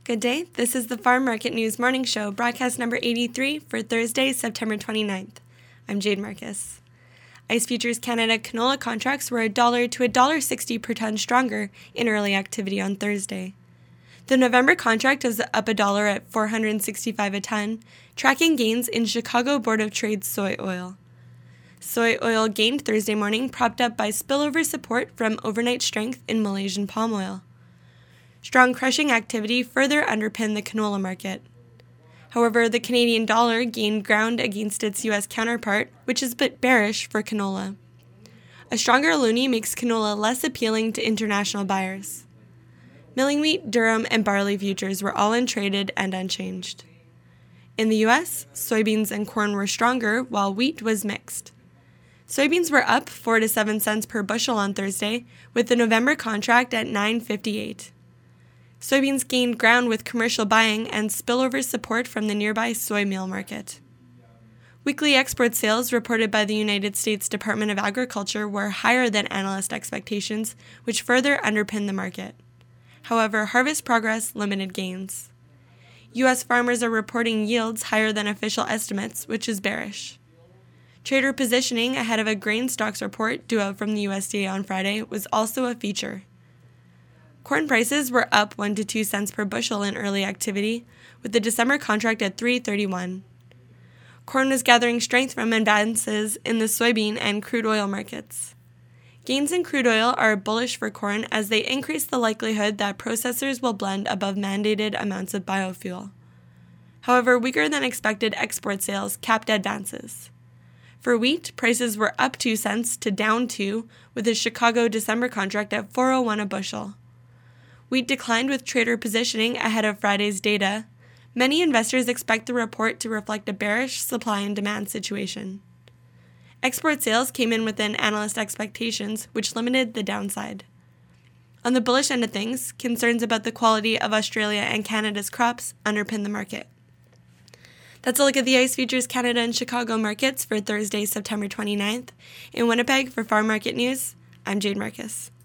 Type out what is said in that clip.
Good day. This is the Farm Market News Morning Show, broadcast number 83 for Thursday, September 29th. I'm Jade Marcus. ICE Futures Canada canola contracts were $1 to $1.60 per ton stronger in early activity on Thursday. The November contract was up $1 at $465 a ton, tracking gains in Chicago Board of Trade soy oil. Soy oil gained Thursday morning, propped up by spillover support from overnight strength in Malaysian palm oil. Strong crushing activity further underpinned the canola market. However, the Canadian dollar gained ground against its U.S. counterpart, which is a bit bearish for canola. A stronger loonie makes canola less appealing to international buyers. Milling wheat, durum, and barley futures were all untraded and unchanged. In the U.S., soybeans and corn were stronger, while wheat was mixed. Soybeans were up 4 to 7 cents per bushel on Thursday, with the November contract at $9.58. Soybeans gained ground with commercial buying and spillover support from the nearby soy meal market. Weekly export sales reported by the United States Department of Agriculture were higher than analyst expectations, which further underpinned the market. However, harvest progress limited gains. U.S. farmers are reporting yields higher than official estimates, which is bearish. Trader positioning ahead of a grain stocks report due out from the USDA on Friday was also a feature. Corn prices were up 1 to 2 cents per bushel in early activity, with the December contract at $3.31. Corn was gathering strength from advances in the soybean and crude oil markets. Gains in crude oil are bullish for corn as they increase the likelihood that processors will blend above mandated amounts of biofuel. However, weaker than expected export sales capped advances. For wheat, prices were up 2 cents to down 2, with the Chicago December contract at $4.01 a bushel. Wheat declined with trader positioning ahead of Friday's data. Many investors expect the report to reflect a bearish supply and demand situation. Export sales came in within analyst expectations, which limited the downside. On the bullish end of things, concerns about the quality of Australia and Canada's crops underpin the market. That's a look at the ICE Futures Canada and Chicago markets for Thursday, September 29th. In Winnipeg, for Farm Market News, I'm Jade Marcus.